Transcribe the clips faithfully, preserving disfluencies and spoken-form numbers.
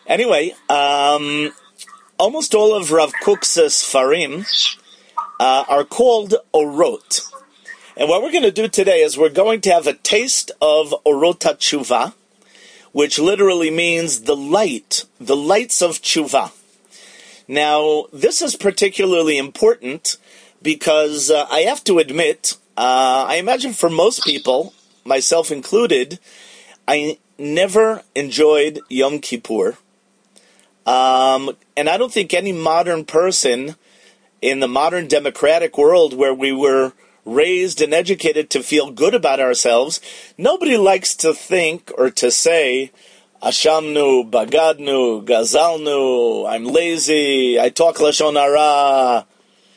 Anyway, um, almost all of Rav Kook's Sfarim uh, are called Orot. And what we're going to do today is we're going to have a taste of Orot HaTshuva, which literally means the light, the lights of Tshuva. Now, this is particularly important because uh, I have to admit, uh, I imagine for most people, myself included, I never enjoyed Yom Kippur. Um, and I don't think any modern person in the modern democratic world where we were raised and educated to feel good about ourselves, nobody likes to think or to say, Ashamnu, Bagadnu, Gazalnu, I'm lazy, I talk Lashon Hara.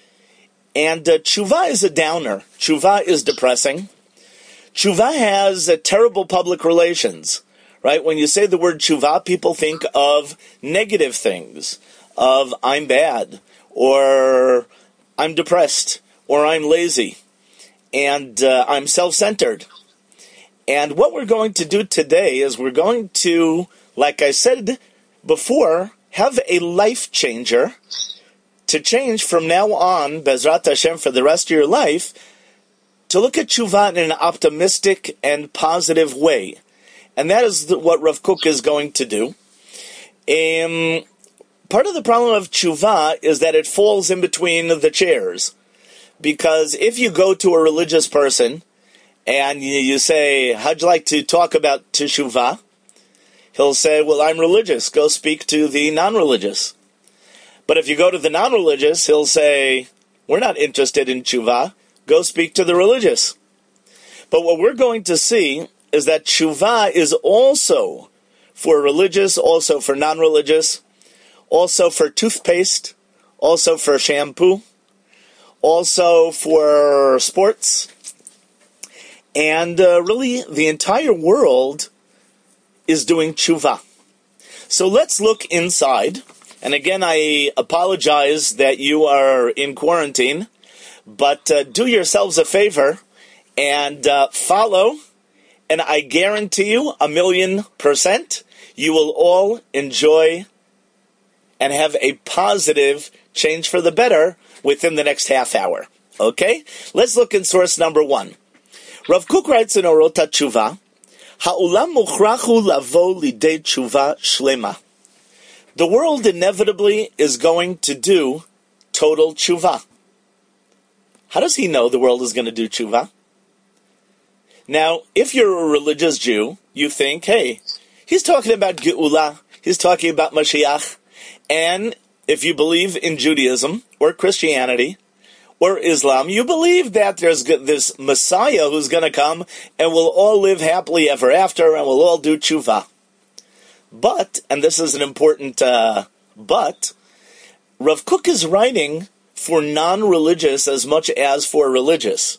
And uh, Tshuva is a downer. Tshuva is depressing. Tshuva has uh, terrible public relations. Right? When you say the word tshuva, people think of negative things, of I'm bad, or I'm depressed, or I'm lazy, and uh, I'm self-centered. And what we're going to do today is we're going to, like I said before, have a life changer to change from now on, Bezrat Hashem, for the rest of your life, to look at tshuva in an optimistic and positive way. And that is the, what Rav Kook is going to do. Um, part of the problem of tshuva is that it falls in between the chairs. Because if you go to a religious person and you, you say, how'd you like to talk about teshuvah? He'll say, well, I'm religious. Go speak to the non-religious. But if you go to the non-religious, he'll say, we're not interested in tshuva. Go speak to the religious. But what we're going to see is that tshuva is also for religious, also for non-religious, also for toothpaste, also for shampoo, also for sports, and uh, really the entire world is doing tshuva. So let's look inside, and again I apologize that you are in quarantine, but uh, do yourselves a favor and uh, follow. And I guarantee you, a million percent, you will all enjoy and have a positive change for the better within the next half hour. Okay? Let's look in source number one. Rav Kook writes in Orot HaTshuva, Ha'ulam muchrachu lavo lidei tshuva shlema. The world inevitably is going to do total tshuva. How does he know the world is going to do tshuva? Now, if you're a religious Jew, you think, hey, he's talking about Geula, he's talking about Mashiach, and if you believe in Judaism, or Christianity, or Islam, you believe that there's this Messiah who's going to come, and we'll all live happily ever after, and we'll all do tshuva. But, and this is an important uh, but, Rav Kook is writing for non-religious as much as for religious.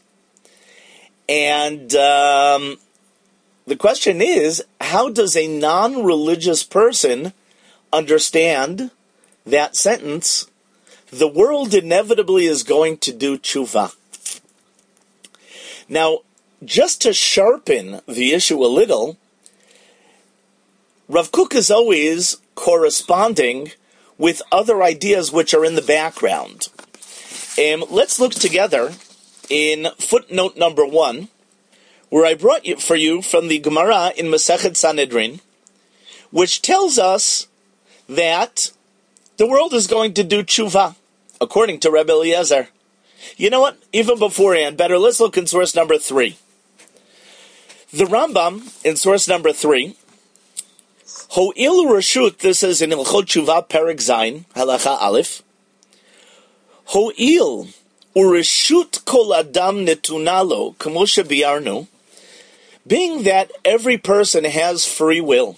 And um, the question is, how does a non-religious person understand that sentence? The world inevitably is going to do tshuva. Now, just to sharpen the issue a little, Rav Kook is always corresponding with other ideas which are in the background. Um, let's look together in footnote number one, where I brought you for you from the Gemara in Masechet Sanhedrin, which tells us that the world is going to do tshuva, according to Rebbe Eliezer. You know what? Even beforehand, better, let's look in source number three. The Rambam, in source number three, Ho'il Rashut, this is in Ilchot Tshuva, Perek Zayin, Halacha Aleph, Ho'il Ureshut kol adam netunalo, kamo shebiarnu, being that every person has free will.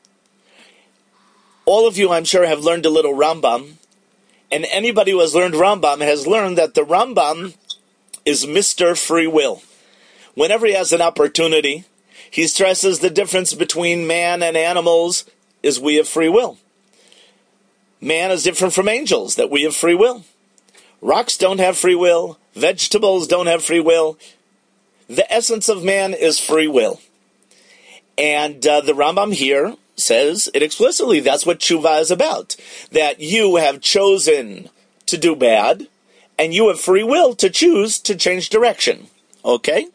All of you, I'm sure, have learned a little Rambam, and anybody who has learned Rambam has learned that the Rambam is Mister Free Will. Whenever he has an opportunity, he stresses the difference between man and animals is we have free will. Man is different from angels, that we have free will. Rocks don't have free will. Vegetables don't have free will. The essence of man is free will. And uh, the Rambam here says it explicitly. That's what tshuva is about. That you have chosen to do bad, and you have free will to choose to change direction. Okay?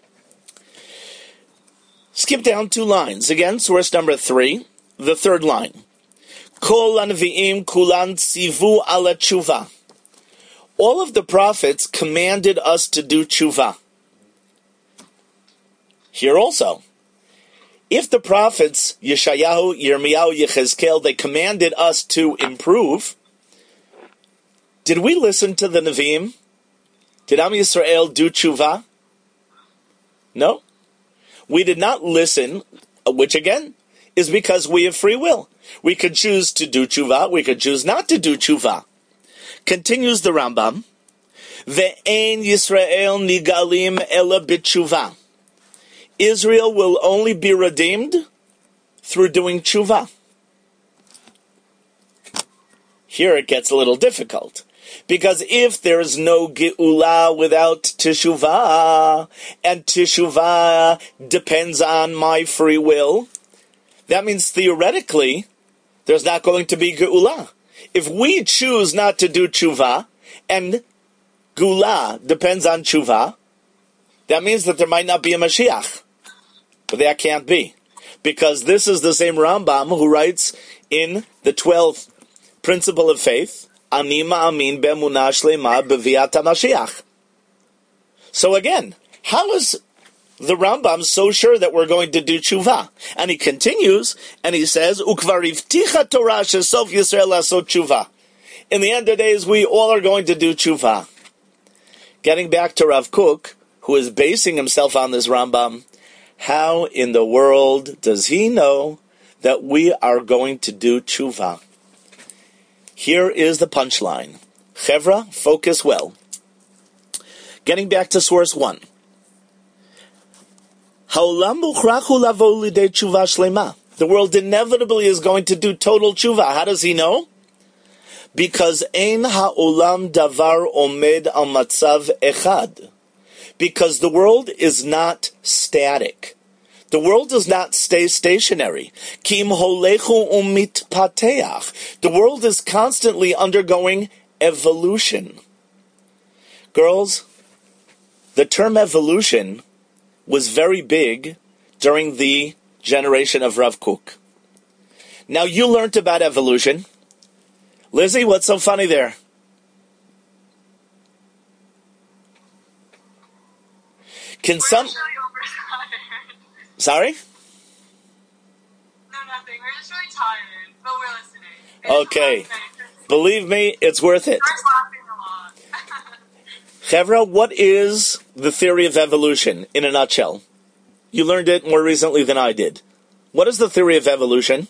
Skip down two lines. Again, source number three, the third line. Kol anvi'im kulan tzivu ala tshuva. All of the prophets commanded us to do tshuva. Here also. If the prophets, Yeshayahu, Yirmiyahu, Yechezkel, they commanded us to improve, did we listen to the Nevi'im? Did Am Yisrael do tshuva? No. We did not listen, which again is because we have free will. We could choose to do tshuva, we could choose not to do tshuva. Continues the Rambam, Ve'ein Yisrael nigalim ela b'tshuva. Israel will only be redeemed through doing tshuva. Here it gets a little difficult. Because if there is no geula without teshuvah, and teshuvah depends on my free will, that means theoretically there's not going to be geula. If we choose not to do tshuva, and geula depends on tshuva, that means that there might not be a Mashiach. But that can't be. Because this is the same Rambam who writes in the twelfth principle of faith, Ani ma'amin be'emunah shlema b'viat HaMashiach. So again, how is the Rambam so sure that we're going to do tshuva? And he continues, and he says, Ukvar ivticha Torah shesof Yisrael lasot tshuva. In the end of days, we all are going to do tshuva. Getting back to Rav Kook, who is basing himself on this Rambam, how in the world does he know that we are going to do tshuva? Here is the punchline. Chevra, focus well. Getting back to source one. Ha'olam muchrachu lavo lidei tshuva shlema. The world inevitably is going to do total tshuva. How does he know? Because ein ha'olam davar omed al matzav echad. Because the world is not static. The world does not stay stationary. Kim holechu umitpateach. The world is constantly undergoing evolution. Girls, the term evolution was very big during the generation of Rav Kook. Now you learned about evolution. Lizzie, what's so funny there? Can We're some... actually overtired. Sorry? No, nothing. We're just really tired, but we're listening. It's Okay. fun. Believe me, it's worth it. We're laughing a lot. Chevra, what is the theory of evolution in a nutshell? You learned it more recently than I did. What is the theory of evolution?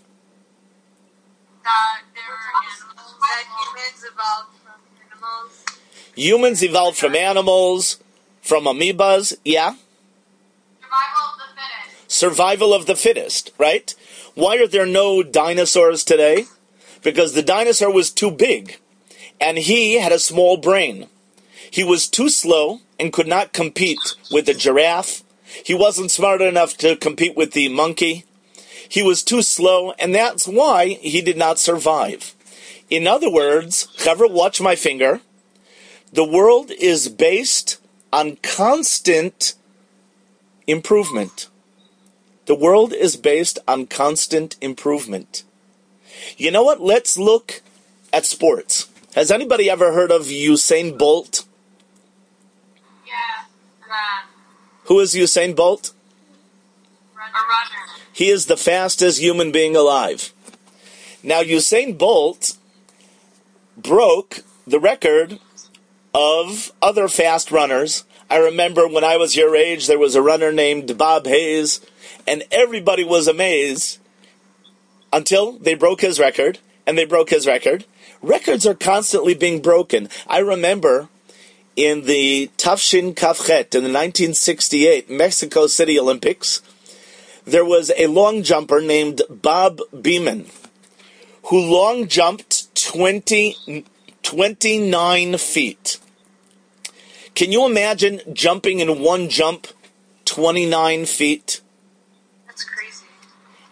That there are animals, that humans evolved from animals. Humans evolved from animals, from amoebas, yeah? Survival of the fittest. Survival of the fittest, right? Why are there no dinosaurs today? Because the dinosaur was too big, and he had a small brain. He was too slow and could not compete with the giraffe. He wasn't smart enough to compete with the monkey. He was too slow, and that's why he did not survive. In other words, Chevra, watch my finger. The world is based on constant improvement. The world is based on constant improvement. You know what? Let's look at sports. Has anybody ever heard of Usain Bolt? Yeah. Uh, Who is Usain Bolt? runner. A runner. He is the fastest human being alive. Now, Usain Bolt broke the record of other fast runners. I remember when I was your age, there was a runner named Bob Hayes, and everybody was amazed until they broke his record, and they broke his record. Records are constantly being broken. I remember in the Tafshin Kafchet, in the nineteen sixty-eight Mexico City Olympics, there was a long jumper named Bob Beamon, who long jumped twenty, twenty-nine feet. Can you imagine jumping in one jump twenty-nine feet? That's crazy.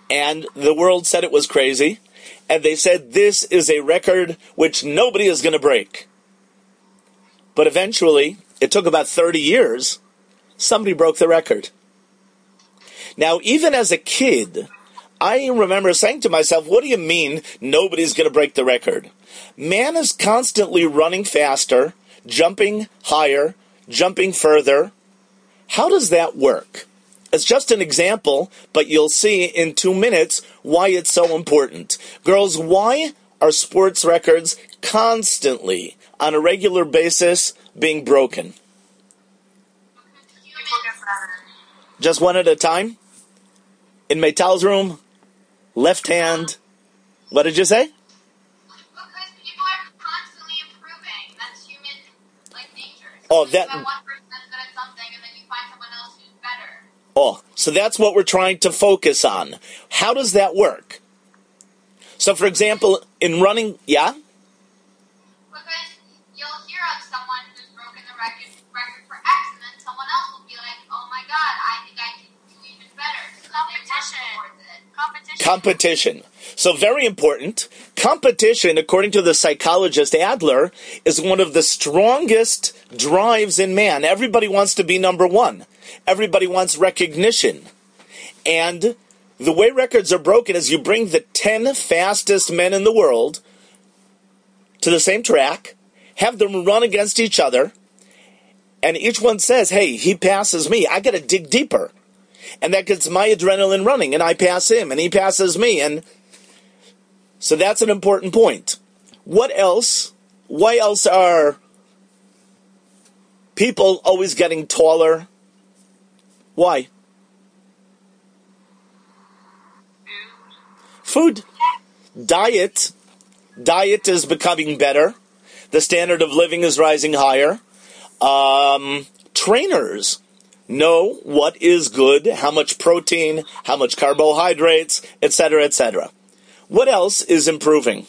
and the world said it was crazy, and they said this is a record which nobody is going to break. But eventually, it took about thirty years, somebody broke the record. Now, even as a kid, I remember saying to myself, what do you mean nobody's going to break the record? Man is constantly running faster, jumping higher, jumping further. How does that work? It's just an example, but you'll see in two minutes why it's so important. Girls, why are sports records constantly, on a regular basis, being broken? Just one at a time? In Meital's room? Left hand? What did you say? Because people are constantly improving. That's human, like, nature. So Oh, you that... have one person that's good at something, and then you find someone else who's better. Oh, so that's what we're trying to focus on. How does that work? So, for example, in running... Yeah? Because you'll hear of someone who's broken the record, record for X, and then someone else will be like, oh my god, I think I can do even better. So Competition. Competition. Competition. So very important. Competition, according to the psychologist Adler, is one of the strongest drives in man. Everybody wants to be number one. Everybody wants recognition. And the way records are broken is you bring the ten fastest men in the world to the same track, have them run against each other, and each one says, hey, he passes me. I got to dig deeper. And that gets my adrenaline running, and I pass him, and he passes me. And so that's an important point. What else? Why else are people always getting taller? Why? Food. Diet. Diet is becoming better. The standard of living is rising higher. Um, trainers know what is good, how much protein, how much carbohydrates, et cetera, et cetera. What else is improving?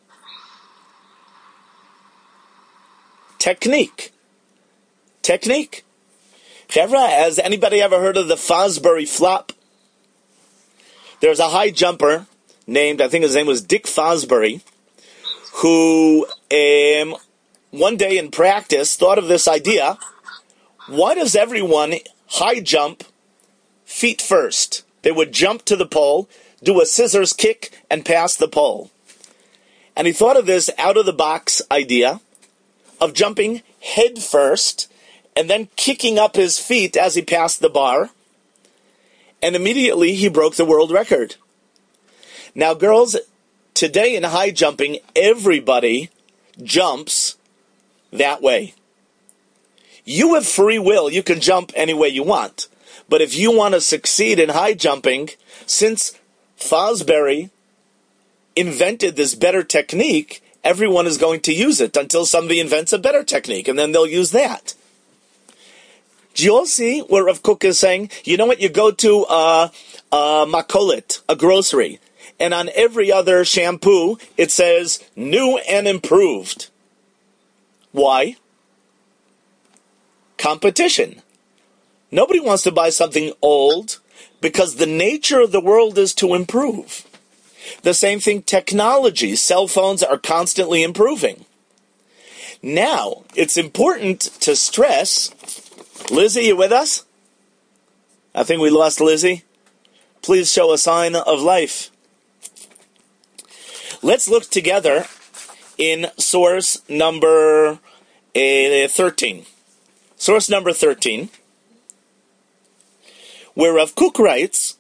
Technique. Technique. Chevra, has anybody ever heard of the Fosbury flop? There's a high jumper named, I think his name was Dick Fosbury, who um, one day in practice thought of this idea. Why does everyone high jump feet first? They would jump to the pole, do a scissors kick, and pass the pole. And he thought of this out-of-the-box idea of jumping head first and then kicking up his feet as he passed the bar. And immediately he broke the world record. Now, girls, today in high jumping, everybody jumps that way. You have free will. You can jump any way you want. But if you want to succeed in high jumping, since Fosbury invented this better technique, everyone is going to use it until somebody invents a better technique, and then they'll use that. Do you all see what Rav Kook is saying? You know what? You go to a, a makolet, a grocery, and on every other shampoo, it says new and improved. Why? Competition. Nobody wants to buy something old because the nature of the world is to improve. The same thing, technology. Cell phones are constantly improving. Now, it's important to stress. Lizzie, you with us? I think we lost Lizzie. Please show a sign of life. Let's look together in source number uh, thirteen. Source number thirteen, where Rav Kook writes,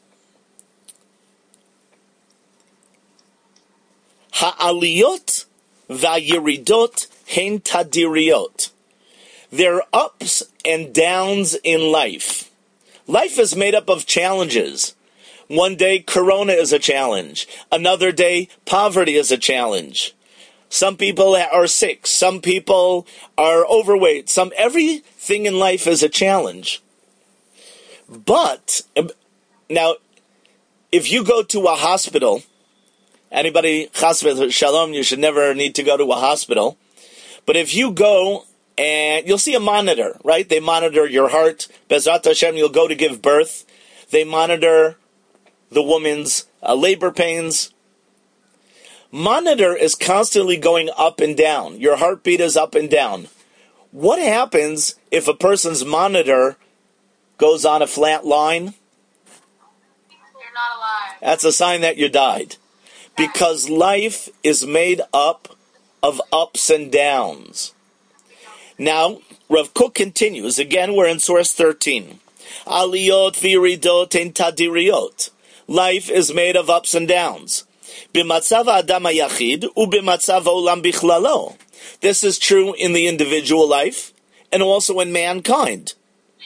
Ha'aliyot va'yiridot hen tadiriyot. There are ups and downs in life. Life is made up of challenges. One day, corona is a challenge. Another day, poverty is a challenge. Some people are sick. Some people are overweight. Some everything in life is a challenge. But now, if you go to a hospital, anybody hospital shalom, you should never need to go to a hospital. But if you go and you'll see a monitor, right? They monitor your heart. Bezrat Hashem, you'll go to give birth. They monitor the woman's uh, labor pains. Monitor is constantly going up and down. Your heartbeat is up and down. What happens if a person's monitor goes on a flat line? You're not alive. That's a sign that you died. Because life is made up of ups and downs. Now, Rav Kook continues. Again, we're in source thirteen. Aliyot viridot en tadiriot. Life is made of ups and downs. B'matzav adam hayachid u'b'matzav olam bichlalo. This is true in the individual life and also in mankind.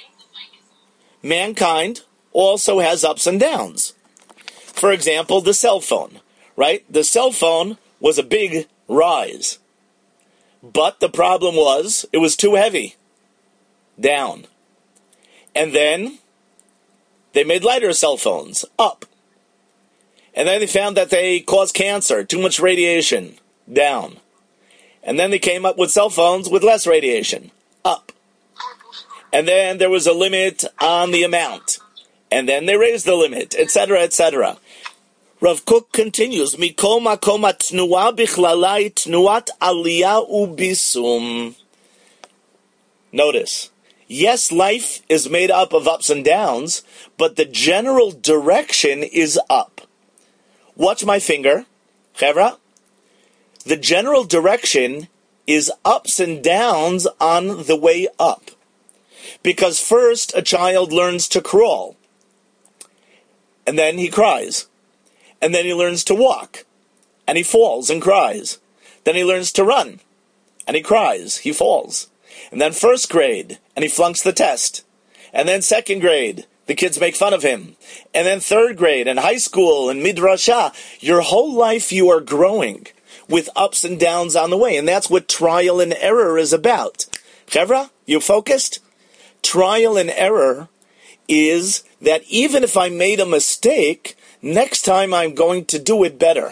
Mankind also has ups and downs. For example, the cell phone, right? The cell phone was a big rise. But the problem was, it was too heavy. Down. And then, they made lighter cell phones. Up. And then they found that they cause cancer. Too much radiation. Down. And then they came up with cell phones with less radiation. Up. And then there was a limit on the amount. And then they raised the limit, et cetera, et cetera. Rav Kook continues, Mikol makom atnua bichlalai tnuat aliyah ubisum. Notice, yes, life is made up of ups and downs, but the general direction is up. Watch my finger, Chevra. The general direction is ups and downs on the way up. Because first a child learns to crawl, and then he cries. And then he learns to walk, and he falls and cries. Then he learns to run, and he cries, he falls. And then first grade, and he flunks the test. And then second grade, the kids make fun of him. And then third grade, and high school, and midrashah. Your whole life you are growing with ups and downs on the way. And that's what trial and error is about. Chevra, you focused? Trial and error is that even if I made a mistake, next time I'm going to do it better.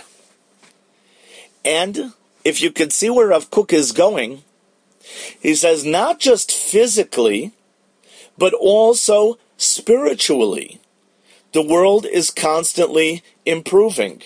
And if you can see where Rav Kook is going, he says not just physically, but also spiritually. The world is constantly improving.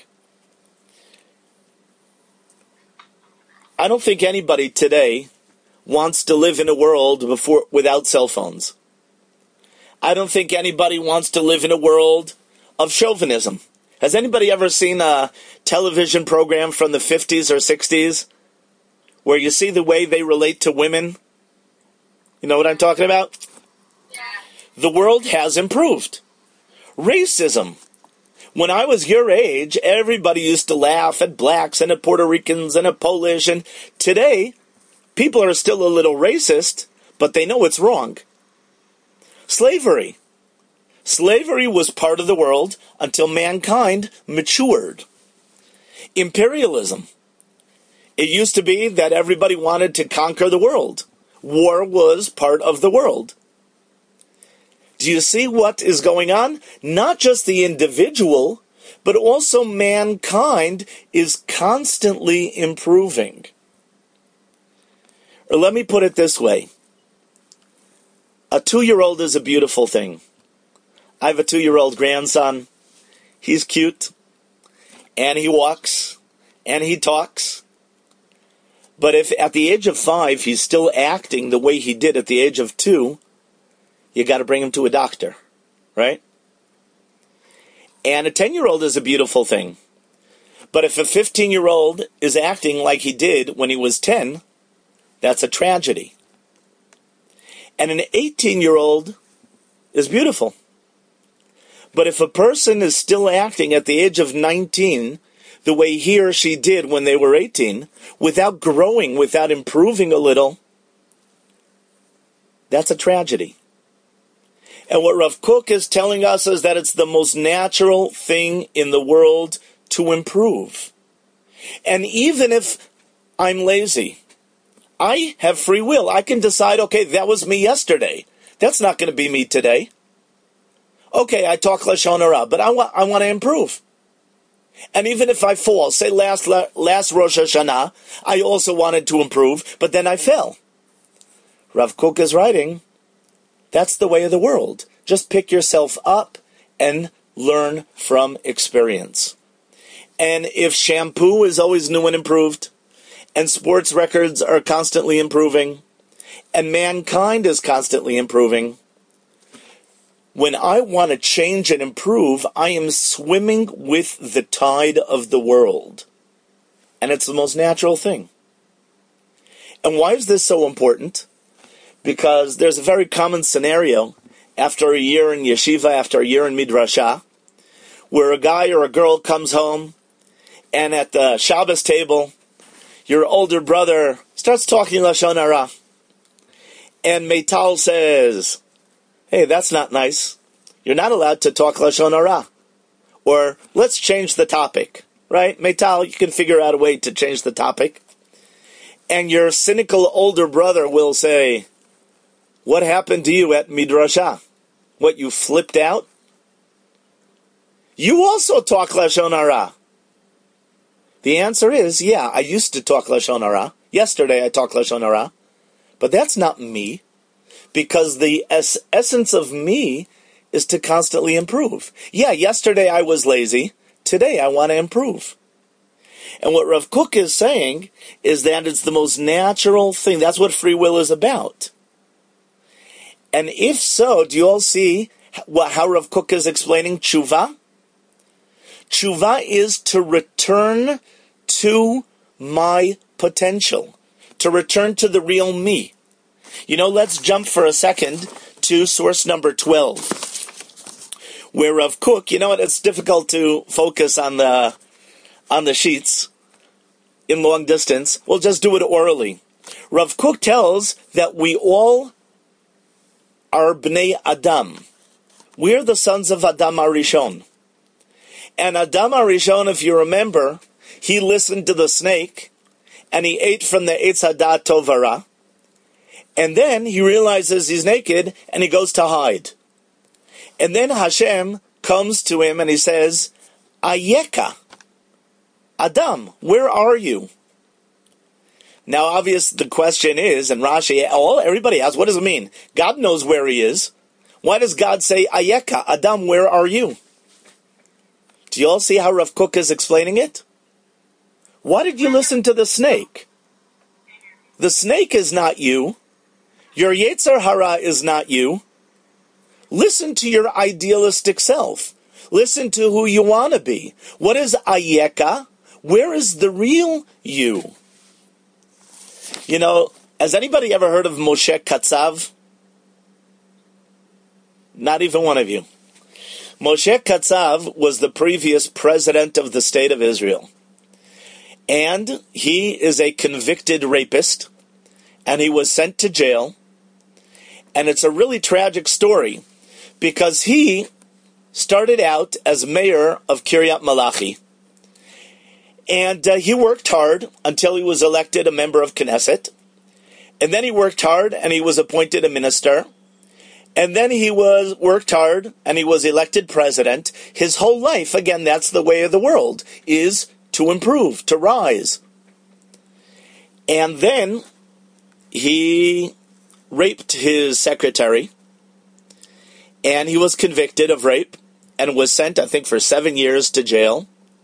I don't think anybody today wants to live in a world before without cell phones. I don't think anybody wants to live in a world of chauvinism. Has anybody ever seen a television program from the fifties or sixties where you see the way they relate to women? You know what I'm talking about? Yeah. The world has improved. Racism. When I was your age, everybody used to laugh at blacks and at Puerto Ricans and at Polish. And today, people are still a little racist, but they know it's wrong. Slavery. Slavery was part of the world until mankind matured. Imperialism. It used to be that everybody wanted to conquer the world. War was part of the world. Do you see what is going on? Not just the individual, but also mankind is constantly improving. Or let me put it this way. A two-year-old is a beautiful thing. I have a two-year-old grandson. He's cute, and he walks, and he talks. But if at the age of five he's still acting the way he did at the age of two, you got to bring him to a doctor, right? And a ten-year-old is a beautiful thing. But if a fifteen-year-old is acting like he did when he was ten, that's a tragedy. And an eighteen-year-old is beautiful. But if a person is still acting at the age of nineteen the way he or she did when they were eighteen, without growing, without improving a little, that's a tragedy. And what Rav Kook is telling us is that it's the most natural thing in the world to improve. And even if I'm lazy, I have free will. I can decide, okay, that was me yesterday. That's not going to be me today. Okay, I talk Lashon Hara, but I want I want to improve. And even if I fall, say last last Rosh Hashanah, I also wanted to improve, but then I fell. Rav Kook is writing, that's the way of the world. Just pick yourself up and learn from experience. And if shampoo is always new and improved, and sports records are constantly improving, and mankind is constantly improving, when I want to change and improve, I am swimming with the tide of the world. And it's the most natural thing. And why is this so important? Because there's a very common scenario after a year in yeshiva, after a year in midrashah, where a guy or a girl comes home, and at the Shabbos table, your older brother starts talking Lashon Hara. And Meital says, hey, that's not nice. You're not allowed to talk Lashon Hara. Or, let's change the topic. Right? Meital, you can figure out a way to change the topic. And your cynical older brother will say, what happened to you at Midrashah? What, you flipped out? You also talk Lashon Hara. The answer is, yeah, I used to talk Lashon Hara. Yesterday I talked Lashon Hara. But that's not me. Because the es- essence of me is to constantly improve. Yeah, yesterday I was lazy. Today I want to improve. And what Rav Kook is saying is that it's the most natural thing. That's what free will is about. And if so, do you all see how Rav Kook is explaining tshuva? Tshuva is to return to my potential, to return to the real me. You know, let's jump for a second to source number twelve, where Rav Kook, you know what, it's difficult to focus on the on the sheets in long distance. We'll just do it orally. Rav Kook tells that we all are Bnei Adam. We're the sons of Adam Arishon. And Adam Arishon, if you remember, he listened to the snake, and he ate from the Eitz Hadat Tov Hara. And then he realizes he's naked, and he goes to hide. And then Hashem comes to him, and he says, Ayeka, Adam, where are you? Now, obvious the question is, and Rashi, all everybody asks, what does it mean? God knows where he is. Why does God say, Ayeka, Adam, where are you? Do you all see how Rav Kook is explaining it? Why did you listen to the snake? The snake is not you. Your Yetzer Hara is not you. Listen to your idealistic self. Listen to who you want to be. What is Ayeka? Where is the real you? You know, has anybody ever heard of Moshe Katsav? Not even one of you. Moshe Katsav was the previous president of the state of Israel. And he is a convicted rapist. And he was sent to jail. And it's a really tragic story, because he started out as mayor of Kiryat Malachi. And uh, he worked hard until he was elected a member of Knesset. And then he worked hard and he was appointed a minister. And then he was worked hard and he was elected president. His whole life, again, that's the way of the world, is to improve, to rise. And then he raped his secretary. And he was convicted of rape and was sent, I think, for seven years to jail.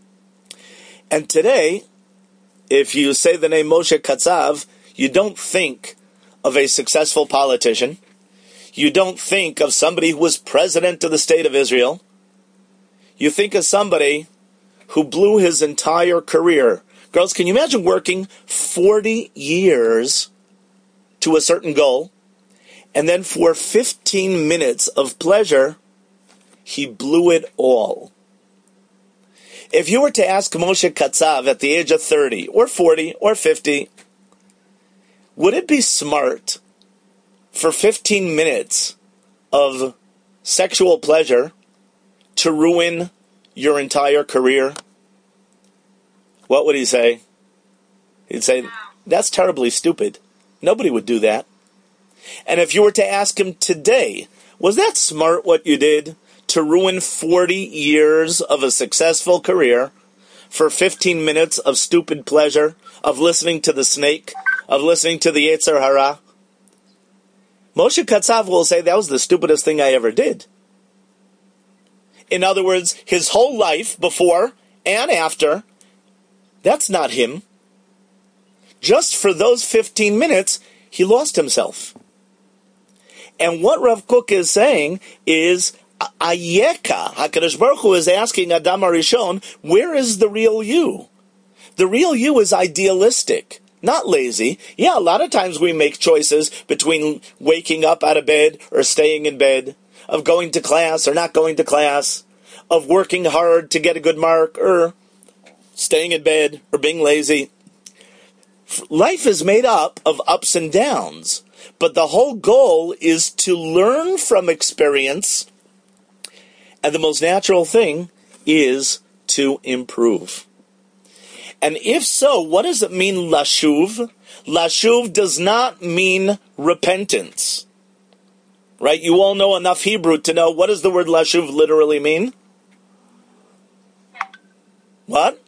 And today, if you say the name Moshe Katsav, you don't think of a successful politician. You don't think of somebody who was president of the state of Israel. You think of somebody who blew his entire career. Girls, can you imagine working forty years to a certain goal, and then for fifteen minutes of pleasure, he blew it all? If you were to ask Moshe Katsav at the age of thirty, or forty, or fifty, would it be smart for fifteen minutes of sexual pleasure to ruin your entire career? What would he say? He'd say, that's terribly stupid. Nobody would do that. And if you were to ask him today, was that smart what you did to ruin forty years of a successful career for fifteen minutes of stupid pleasure, of listening to the snake, of listening to the Yetzer Hara? Moshe Katsav will say, that was the stupidest thing I ever did. In other words, his whole life, before and after, that's not him. Just for those fifteen minutes, he lost himself. And what Rav Kook is saying is, Ayeka, HaKadosh Baruch Hu is asking Adam HaRishon, where is the real you? The real you is idealistic, not lazy. Yeah, a lot of times we make choices between waking up out of bed or staying in bed, of going to class or not going to class, of working hard to get a good mark or staying in bed or being lazy. Life is made up of ups and downs, but the whole goal is to learn from experience, and the most natural thing is to improve. And if so, what does it mean, lashuv? Lashuv does not mean repentance. Right? You all know enough Hebrew to know, what does the word lashuv literally mean? What?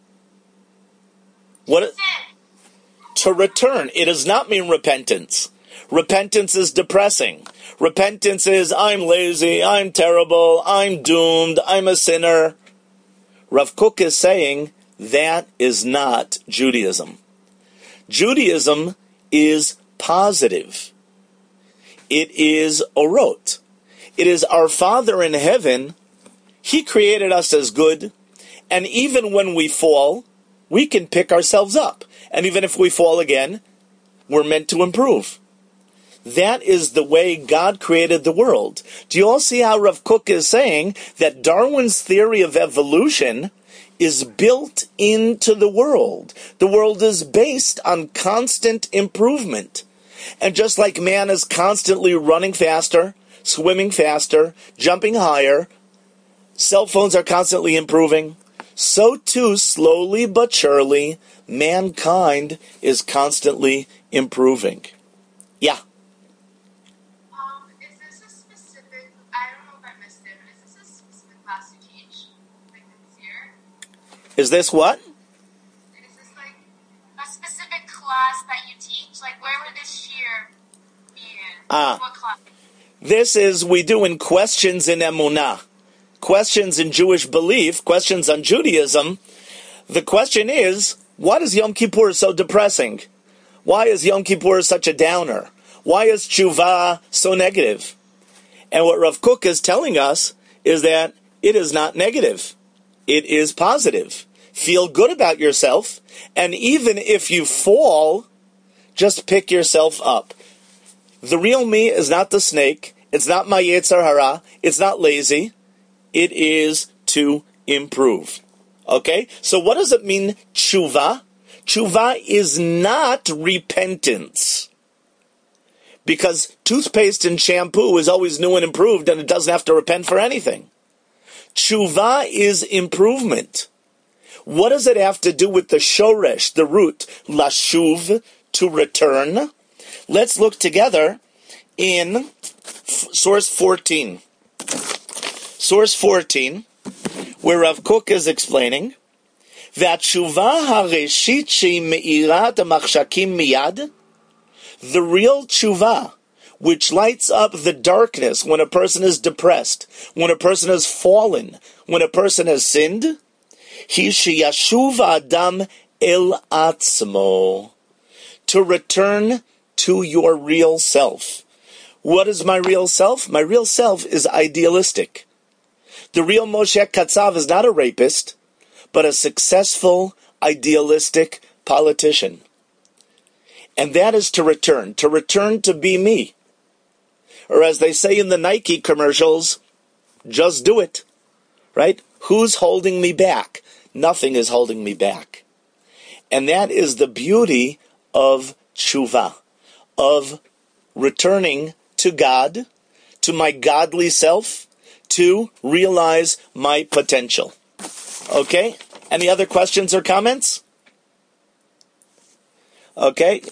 What? To return. It does not mean repentance. Repentance is depressing. Repentance is, I'm lazy, I'm terrible, I'm doomed, I'm a sinner. Rav Kook is saying, that is not Judaism. Judaism is positive. It is orot. It is our Father in heaven. He created us as good, and even when we fall, we can pick ourselves up. And even if we fall again, we're meant to improve. That is the way God created the world. Do you all see how Rav Kook is saying that Darwin's theory of evolution is built into the world? The world is based on constant improvement. And just like man is constantly running faster, swimming faster, jumping higher, cell phones are constantly improving, so too, slowly but surely, mankind is constantly improving. Yeah. Um, is this a specific, I don't know if I missed it, but is this a specific class to teach, like this year? Is this what? Is this like a specific class that you teach? Like, where would this year be in? Ah. What class? This is, we do in Questions in Emunah. Questions in Jewish belief, questions on Judaism. The question is, why is Yom Kippur so depressing? Why is Yom Kippur such a downer? Why is Tshuva so negative? And what Rav Kook is telling us is that it is not negative. It is positive. Feel good about yourself, and even if you fall, just pick yourself up. The real me is not the snake. It's not my Yetzer Hara. It's not lazy. It is to improve. Okay? So what does it mean, tshuva? Tshuva is not repentance. Because toothpaste and shampoo is always new and improved, and it doesn't have to repent for anything. Tshuva is improvement. What does it have to do with the shoresh, the root, lashuv, to return? Let's look together in f- source fourteen. Source fourteen, where Rav Kook is explaining, V'atshuva hareshit she'i me'irat ha'machshakim miyad, the real tshuva, which lights up the darkness when a person is depressed, when a person has fallen, when a person has sinned, hi sheyashuv adam el atzmo, to return to your real self. What is my real self? My real self is idealistic. The real Moshe Katsav is not a rapist, but a successful, idealistic politician. And that is to return, to return to be me. Or as they say in the Nike commercials, just do it. Right? Who's holding me back? Nothing is holding me back. And that is the beauty of tshuva, of returning to God, to my godly self, to realize my potential. Okay? Any other questions or comments? Okay.